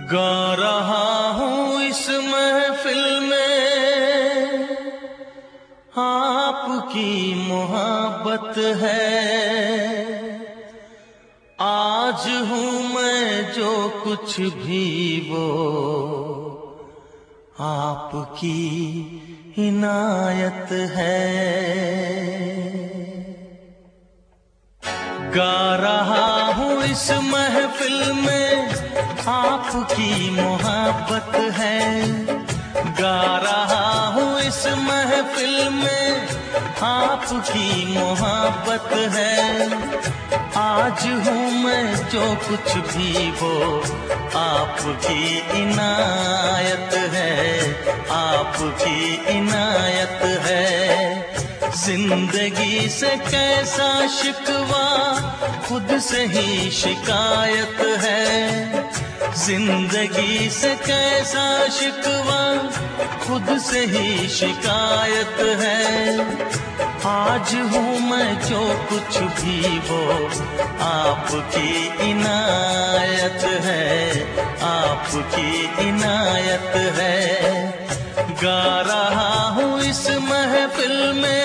गा रहा हूँ इस महफिल में, आपकी मोहब्बत है। आज हूँ मैं जो कुछ भी वो आपकी इनायत है। गा रहा हूँ इस महफिल में, आपकी मोहब्बत है। गा रहा हूँ इस महफिल में, आपकी मोहब्बत है। आज हूँ मैं जो कुछ भी वो आपकी इनायत है, आपकी इनायत है। जिंदगी से कैसा शिकवा, खुद से ही शिकायत है। जिंदगी से कैसा शिकवा, खुद से ही शिकायत है। आज हूँ मैं जो कुछ भी वो आपकी इनायत है, आपकी इनायत है। गा रहा हूँ इस महफिल में।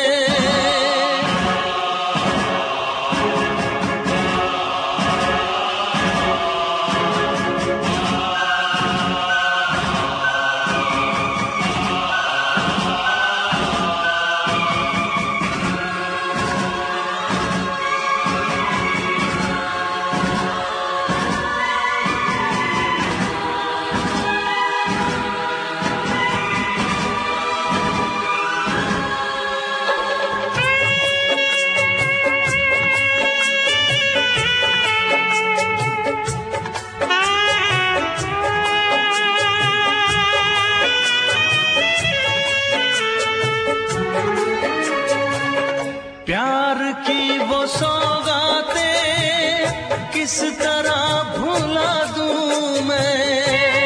प्यार की वो सौगातें किस तरह भुला दूं मैं।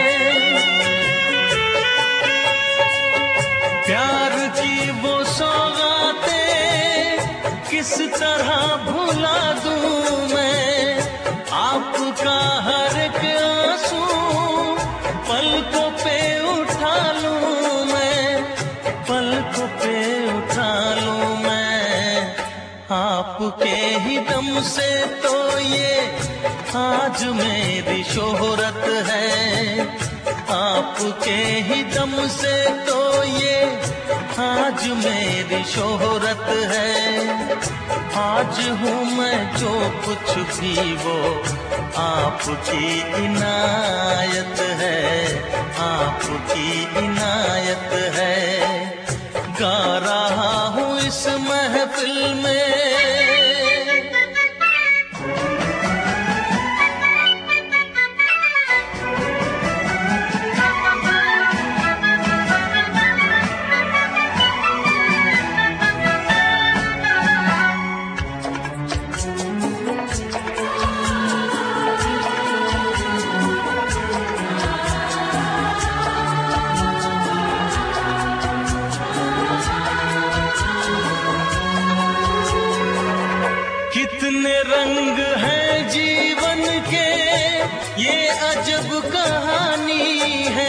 प्यार की वो सौगातें किस तरह भुला दूं मैं। आपका हर एक आंसू पलकों पे उठा लूं मैं, पलकों पे उठा लूं मैं। आपके ही दम से तो ये आज मेरी शोहरत है। आपके ही दम से तो ये आज मेरी शोहरत है। आज हूँ मैं जो कुछ भी वो आपकी इनायत है, आपकी इनायत है। गा रहा हूँ इस महफिल में। कितने रंग हैं जीवन के, ये अजब कहानी है।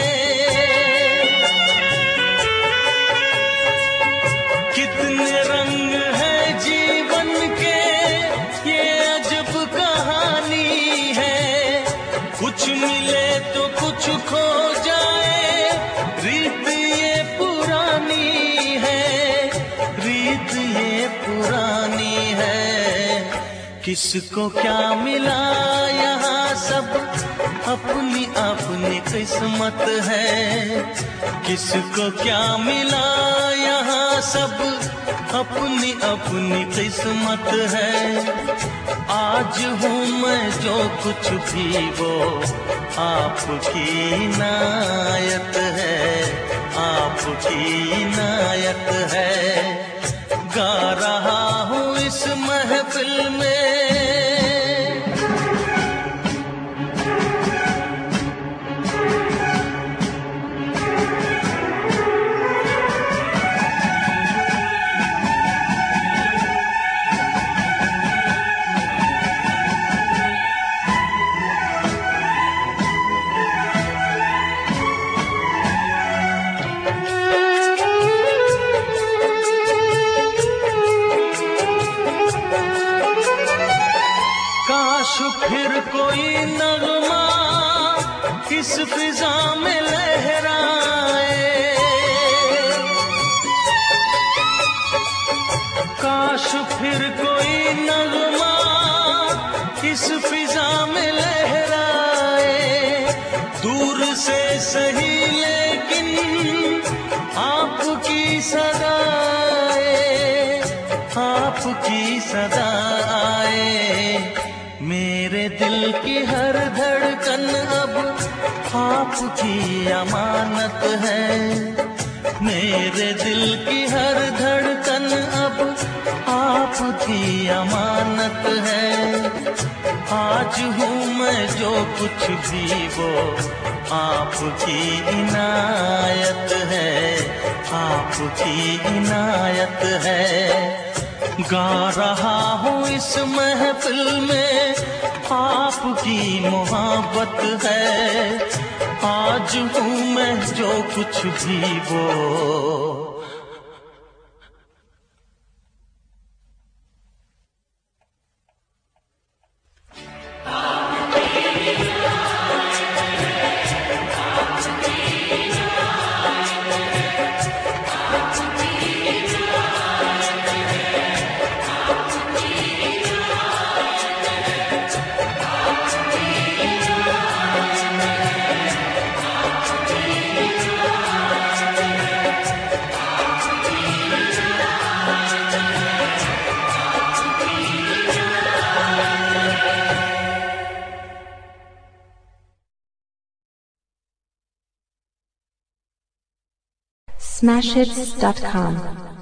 कितने रंग हैं जीवन के, ये अजब कहानी है। कुछ मिले तो कुछ खो जाए, रीत ये पुरानी है, रीत ये पुरानी है। किसको क्या मिला यहाँ सब अपनी अपनी किस्मत है। किसको क्या मिला यहाँ सब अपनी अपनी किस्मत है। आज हूँ मैं जो कुछ भी वो आपकी इनायत है, आपकी इनायत है। गा रहा हूँ इस महफिल में। फिर कोई नगमा इस फिजा में लहराए, काश फिर कोई नगमा इस फिजा में लहराए। दूर से सही लेकिन आपकी सदाए, आपकी सदा आए। मेरे दिल की हर धड़कन अब आपकी अमानत है, मेरे दिल की हर धड़कन अब आपकी अमानत है। आज हूँ मैं जो कुछ भी वो आपकी इनायत है, आपकी इनायत है। गा रहा हूँ इस महफिल में आपकी मोहब्बत है, आज हूँ मैं जो कुछ भी वो। Smashhits.com